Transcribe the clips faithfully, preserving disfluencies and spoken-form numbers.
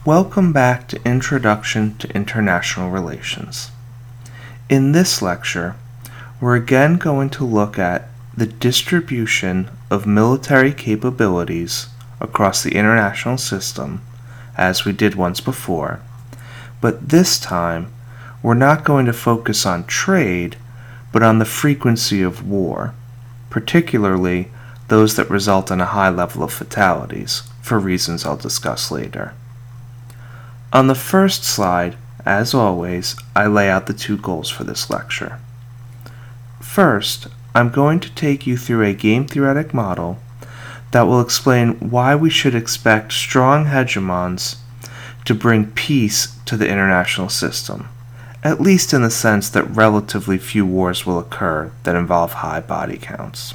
Welcome back to Introduction to International Relations. In this lecture, we're again going to look at the distribution of military capabilities across the international system, as we did once before, but this time we're not going to focus on trade, but on the frequency of war, particularly those that result in a high level of fatalities, for reasons I'll discuss later. On the first slide, as always, I lay out the two goals for this lecture. First, I'm going to take you through a game theoretic model that will explain why we should expect strong hegemons to bring peace to the international system, at least in the sense that relatively few wars will occur that involve high body counts.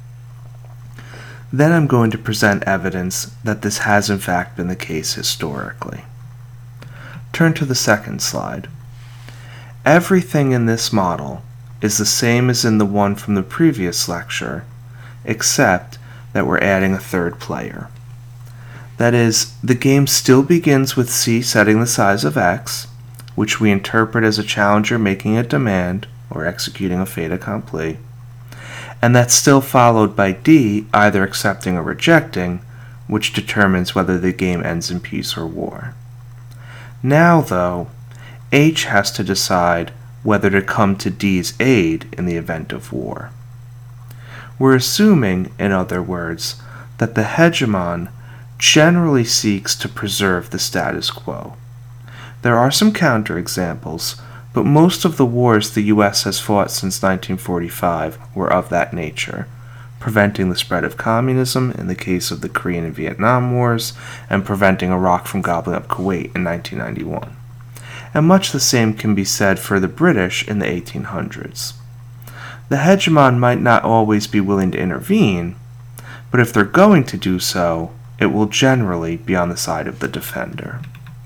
Then I'm going to present evidence that this has in fact been the case historically. Turn to the second slide. Everything in this model is the same as in the one from the previous lecture, except that we're adding a third player. That is, the game still begins with C setting the size of X, which we interpret as a challenger making a demand or executing a fait accompli, and that's still followed by D either accepting or rejecting, which determines whether the game ends in peace or war. Now, though, H has to decide whether to come to D's aid in the event of war. We're assuming, in other words, that the hegemon generally seeks to preserve the status quo. There are some counterexamples, but most of the wars the U S has fought since nineteen forty-five were of that nature, preventing the spread of communism in the case of the Korean and Vietnam Wars, and preventing Iraq from gobbling up Kuwait in nineteen ninety-one. And much the same can be said for the British in the eighteen hundreds. The hegemon might not always be willing to intervene, but if they're going to do so, it will generally be on the side of the defender.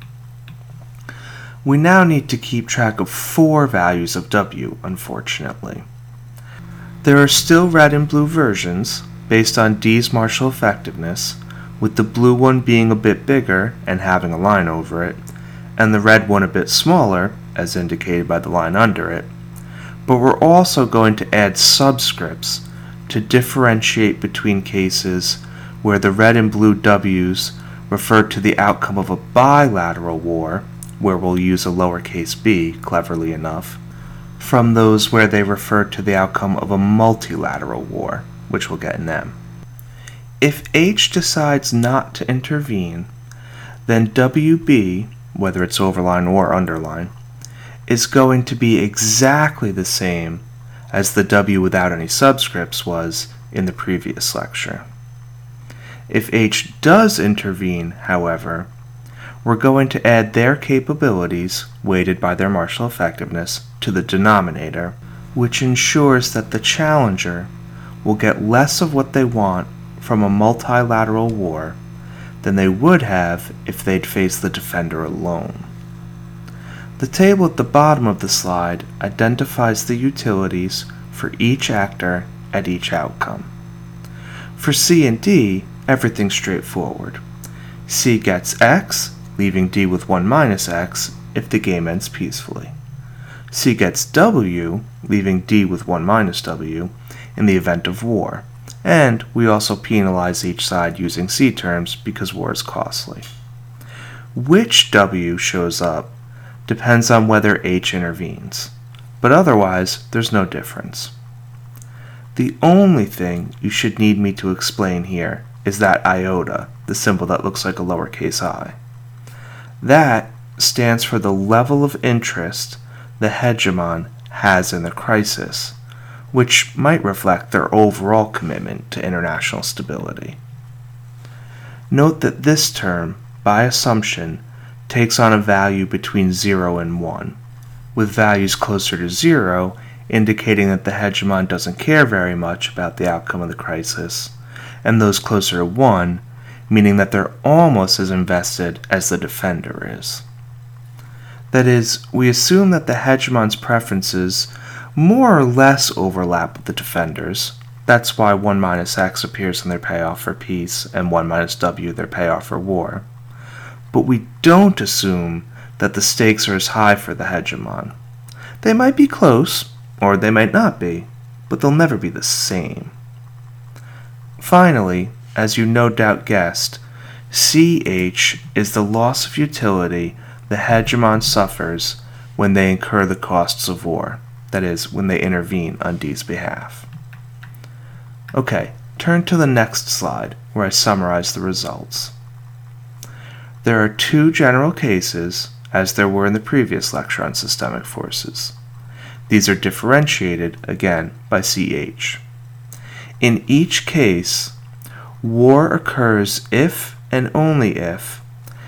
We now need to keep track of four values of W, unfortunately. There are still red and blue versions, based on D's martial effectiveness, with the blue one being a bit bigger and having a line over it, and the red one a bit smaller, as indicated by the line under it. But we're also going to add subscripts to differentiate between cases where the red and blue W's refer to the outcome of a bilateral war, where we'll use a lowercase b, cleverly enough, from those where they refer to the outcome of a multilateral war, which we'll get in M. If H decides not to intervene, then W B, whether it's overline or underline, is going to be exactly the same as the W without any subscripts was in the previous lecture. If H does intervene, however, we're going to add their capabilities, weighted by their martial effectiveness, to the denominator, which ensures that the challenger will get less of what they want from a multilateral war than they would have if they'd faced the defender alone. The table at the bottom of the slide identifies the utilities for each actor at each outcome. For C and D, everything's straightforward. C gets X, leaving D with one minus X if the game ends peacefully. C gets W, leaving D with one minus W in the event of war, and we also penalize each side using C terms because war is costly. Which W shows up depends on whether H intervenes, but otherwise there's no difference. The only thing you should need me to explain here is that iota, the symbol that looks like a lowercase I. That stands for the level of interest the hegemon has in the crisis, which might reflect their overall commitment to international stability. Note that this term, by assumption, takes on a value between zero and one, with values closer to zero indicating that the hegemon doesn't care very much about the outcome of the crisis, and those closer to one meaning that they're almost as invested as the defender is. That is, we assume that the hegemon's preferences more or less overlap with the defenders. That's why one minus X appears in their payoff for peace, and one minus W their payoff for war. but we don't assume that the stakes are as high for the hegemon. They might be close, or they might not be, but they'll never be the same. Finally, as you no doubt guessed, C H is the loss of utility the hegemon suffers when they incur the costs of war, that is, when they intervene on D's behalf. Okay, turn to the next slide, where I summarize the results. There are two general cases, as there were in the previous lecture on systemic forces. These are differentiated, again, by C H. In each case, war occurs if and only if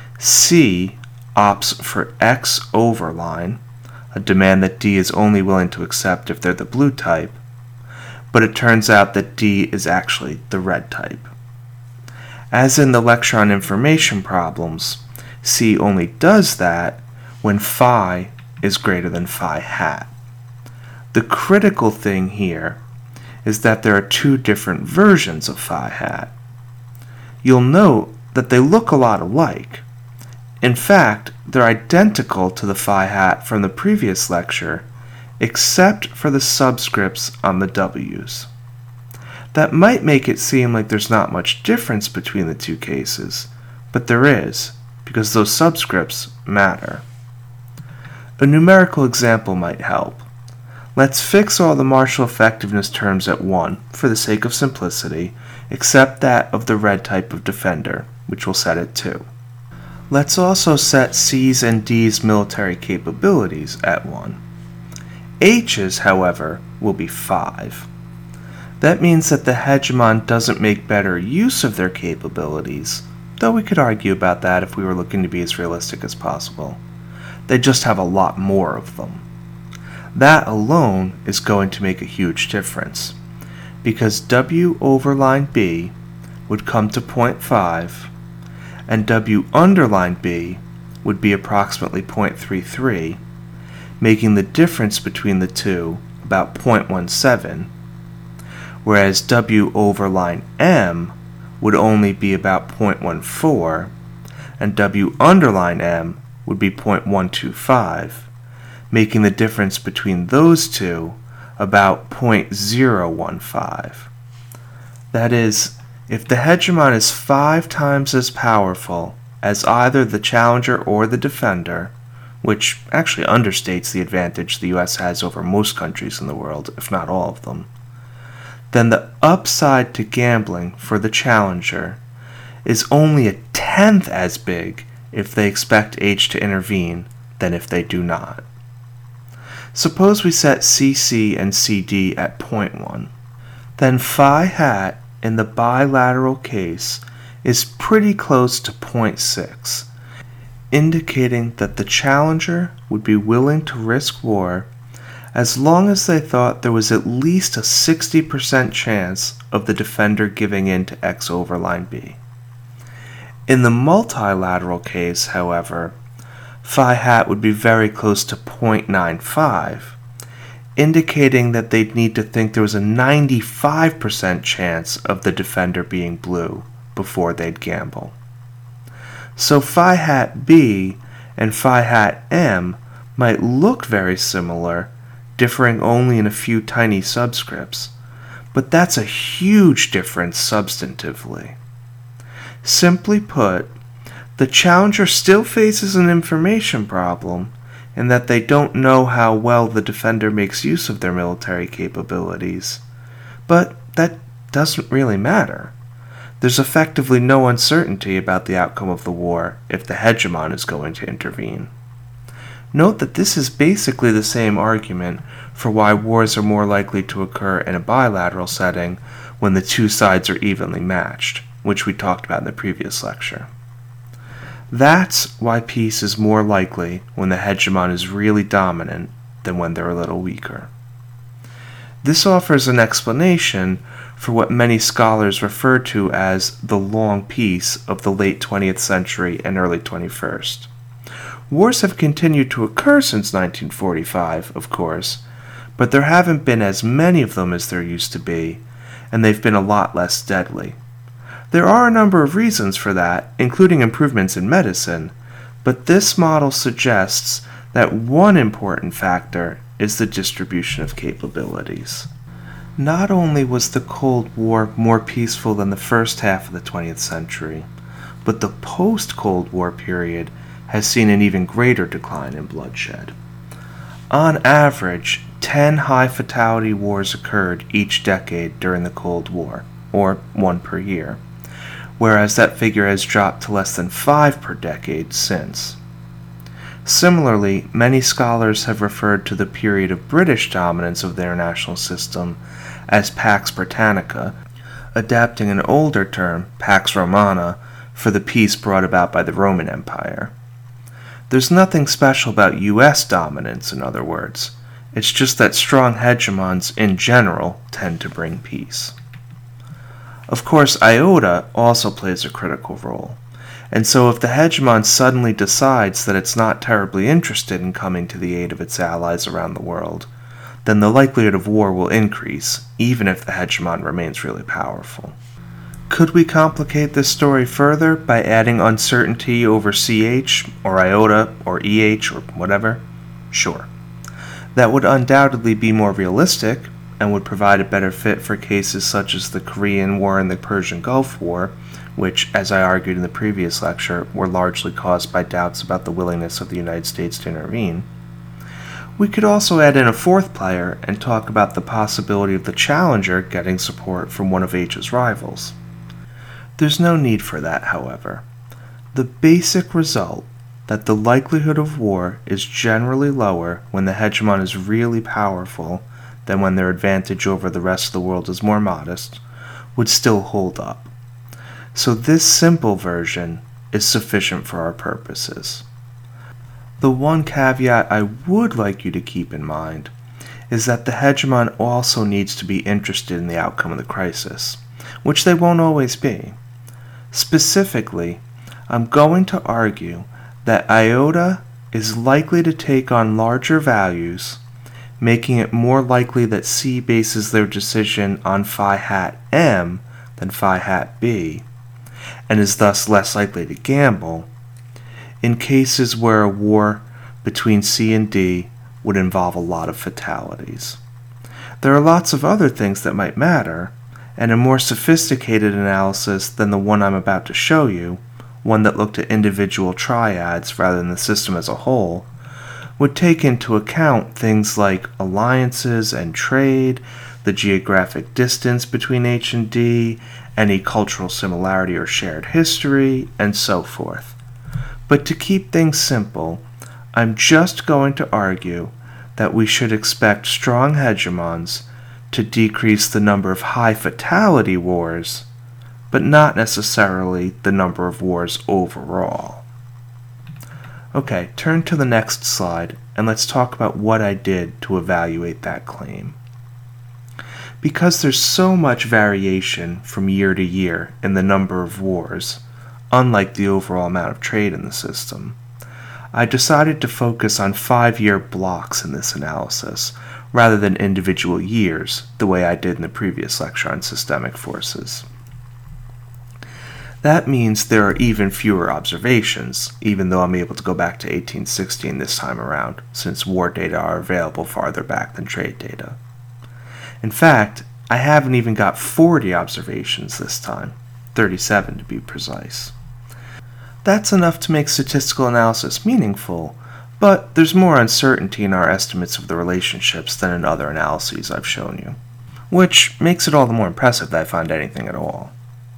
C opts for X overline, a demand that D is only willing to accept if they're the blue type, but it turns out that D is actually the red type. As in the lecture on information problems, C only does that when phi is greater than phi hat. The critical thing here is that there are two different versions of phi hat. You'll note that they look a lot alike. In fact, they're identical to the phi hat from the previous lecture, except for the subscripts on the W's. That might make it seem like there's not much difference between the two cases, but there is, because those subscripts matter. A numerical example might help. Let's fix all the Marshall effectiveness terms at one, for the sake of simplicity, except that of the red type of defender, which we'll set at two. Let's also set C's and D's military capabilities at one. H's, however, will be five. That means that the hegemon doesn't make better use of their capabilities, though we could argue about that if we were looking to be as realistic as possible. They just have a lot more of them. That alone is going to make a huge difference, because W overline B would come to zero point five, and W underline B would be approximately zero point three three, making the difference between the two about zero point one seven, whereas W overline M would only be about zero point one four, and W underline M would be zero point one two five, making the difference between those two about zero point zero one five. That is, if the hegemon is five times as powerful as either the challenger or the defender, which actually understates the advantage the U S has over most countries in the world, if not all of them, then the upside to gambling for the challenger is only a tenth as big if they expect H to intervene than if they do not. Suppose we set C C and C D at zero point one. Then phi hat in the bilateral case is pretty close to zero point six, indicating that the challenger would be willing to risk war as long as they thought there was at least a sixty percent chance of the defender giving in to X overline B. In the multilateral case, however, phi hat would be very close to zero point nine five, indicating that they'd need to think there was a ninety-five percent chance of the defender being blue before they'd gamble. So phi hat B and phi hat M might look very similar, differing only in a few tiny subscripts, but that's a huge difference substantively. Simply put, the challenger still faces an information problem in that they don't know how well the defender makes use of their military capabilities, but that doesn't really matter. There's effectively no uncertainty about the outcome of the war if the hegemon is going to intervene. Note that this is basically the same argument for why wars are more likely to occur in a bilateral setting when the two sides are evenly matched, which we talked about in the previous lecture. That's why peace is more likely when the hegemon is really dominant than when they're a little weaker. This offers an explanation for what many scholars refer to as the long peace of the late twentieth century and early twenty-first. Wars have continued to occur since nineteen forty-five, of course, but there haven't been as many of them as there used to be, and they've been a lot less deadly. There are a number of reasons for that, including improvements in medicine, but this model suggests that one important factor is the distribution of capabilities. Not only was the Cold War more peaceful than the first half of the twentieth century, but the post-Cold War period has seen an even greater decline in bloodshed. On average, ten high-fatality wars occurred each decade during the Cold War, or one per year, whereas that figure has dropped to less than five per decade since. Similarly, many scholars have referred to the period of British dominance of the international system as Pax Britannica, adapting an older term, Pax Romana, for the peace brought about by the Roman Empire. There's nothing special about U S dominance, in other words. It's just that strong hegemons in general tend to bring peace. Of course, iota also plays a critical role, and so if the hegemon suddenly decides that it's not terribly interested in coming to the aid of its allies around the world, then the likelihood of war will increase, even if the hegemon remains really powerful. Could we complicate this story further by adding uncertainty over C H, or iota, or E H, or whatever? Sure. That would undoubtedly be more realistic, and would provide a better fit for cases such as the Korean War and the Persian Gulf War, which, as I argued in the previous lecture, were largely caused by doubts about the willingness of the United States to intervene. We could also add in a fourth player and talk about the possibility of the challenger getting support from one of H's rivals. There's no need for that, however. The basic result, that the likelihood of war is generally lower when the hegemon is really powerful than when their advantage over the rest of the world is more modest, would still hold up. So this simple version is sufficient for our purposes. The one caveat I would like you to keep in mind is that the hegemon also needs to be interested in the outcome of the crisis, which they won't always be. Specifically, I'm going to argue that iota is likely to take on larger values, making it more likely that C bases their decision on phi hat M than phi hat B, and is thus less likely to gamble, in cases where a war between C and D would involve a lot of fatalities. There are lots of other things that might matter, and a more sophisticated analysis than the one I'm about to show you, one that looked at individual triads rather than the system as a whole, would take into account things like alliances and trade, the geographic distance between H and D, any cultural similarity or shared history, and so forth. But to keep things simple, I'm just going to argue that we should expect strong hegemons to decrease the number of high-fatality wars, but not necessarily the number of wars overall. Okay, turn to the next slide, and let's talk about what I did to evaluate that claim. Because there's so much variation from year to year in the number of wars, unlike the overall amount of trade in the system, I decided to focus on five-year blocks in this analysis, rather than individual years, the way I did in the previous lecture on systemic forces. That means there are even fewer observations, even though I'm able to go back to eighteen sixteen this time around, since war data are available farther back than trade data. In fact, I haven't even got forty observations this time, thirty-seven to be precise. That's enough to make statistical analysis meaningful, but there's more uncertainty in our estimates of the relationships than in other analyses I've shown you, which makes it all the more impressive that I find anything at all.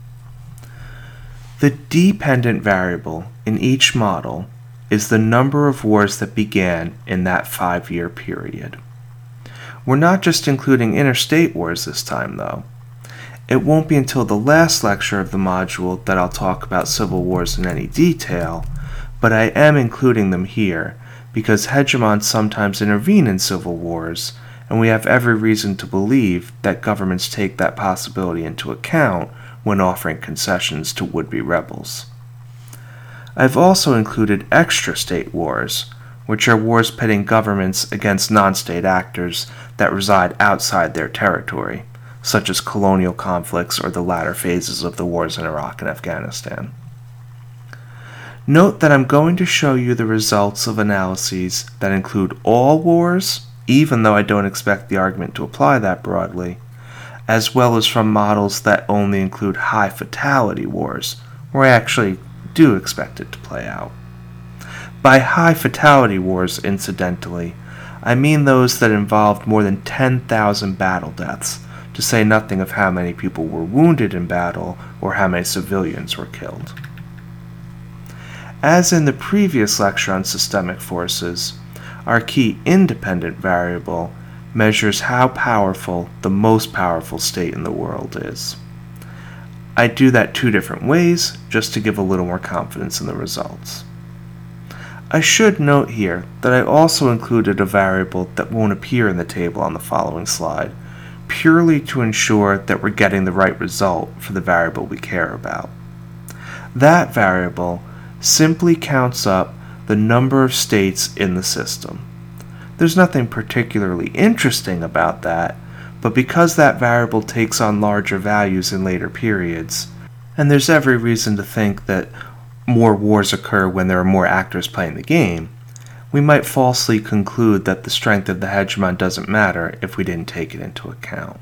The dependent variable in each model is the number of wars that began in that five-year period. We're not just including interstate wars this time, though. It won't be until the last lecture of the module that I'll talk about civil wars in any detail, but I am including them here because hegemons sometimes intervene in civil wars, and we have every reason to believe that governments take that possibility into account when offering concessions to would-be rebels. I've also included extra-state wars, which are wars pitting governments against non-state actors that reside outside their territory, such as colonial conflicts or the latter phases of the wars in Iraq and Afghanistan. Note that I'm going to show you the results of analyses that include all wars, even though I don't expect the argument to apply that broadly, as well as from models that only include high fatality wars, where I actually do expect it to play out. By high fatality wars, incidentally, I mean those that involved more than ten thousand battle deaths, to say nothing of how many people were wounded in battle or how many civilians were killed. As in the previous lecture on systemic forces, our key independent variable measures how powerful the most powerful state in the world is. I do that two different ways, just to give a little more confidence in the results. I should note here that I also included a variable that won't appear in the table on the following slide, purely to ensure that we're getting the right result for the variable we care about. That variable simply counts up the number of states in the system. There's nothing particularly interesting about that, but because that variable takes on larger values in later periods, and there's every reason to think that more wars occur when there are more actors playing the game, we might falsely conclude that the strength of the hegemon doesn't matter if we didn't take it into account.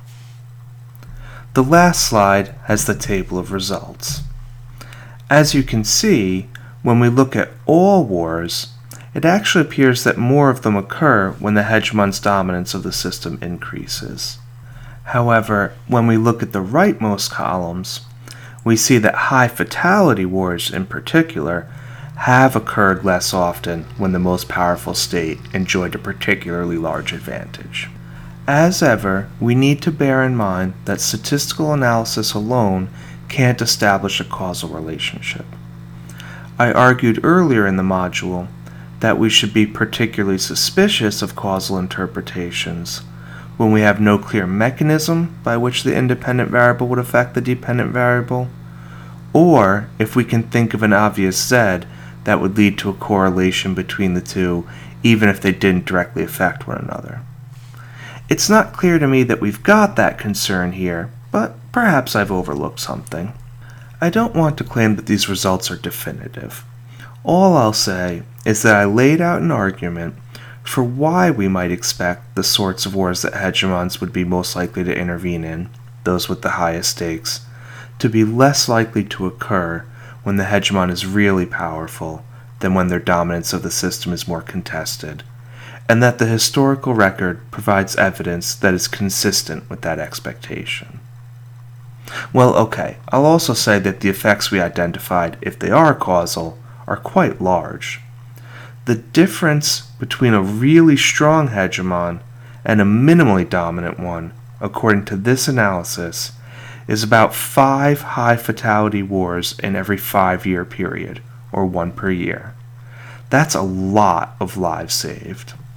The last slide has the table of results. As you can see, when we look at all wars, it actually appears that more of them occur when the hegemon's dominance of the system increases. However, when we look at the rightmost columns, we see that high fatality wars in particular have occurred less often when the most powerful state enjoyed a particularly large advantage. As ever, we need to bear in mind that statistical analysis alone can't establish a causal relationship. I argued earlier in the module that we should be particularly suspicious of causal interpretations when we have no clear mechanism by which the independent variable would affect the dependent variable, or if we can think of an obvious Z that would lead to a correlation between the two even if they didn't directly affect one another. It's not clear to me that we've got that concern here, but perhaps I've overlooked something. I don't want to claim that these results are definitive. All I'll say is that I laid out an argument for why we might expect the sorts of wars that hegemons would be most likely to intervene in, those with the highest stakes, to be less likely to occur when the hegemon is really powerful than when their dominance of the system is more contested, and that the historical record provides evidence that is consistent with that expectation. Well, okay, I'll also say that the effects we identified, if they are causal, are quite large. The difference between a really strong hegemon and a minimally dominant one, according to this analysis, is about five high fatality wars in every five-year period, or one per year. That's a lot of lives saved.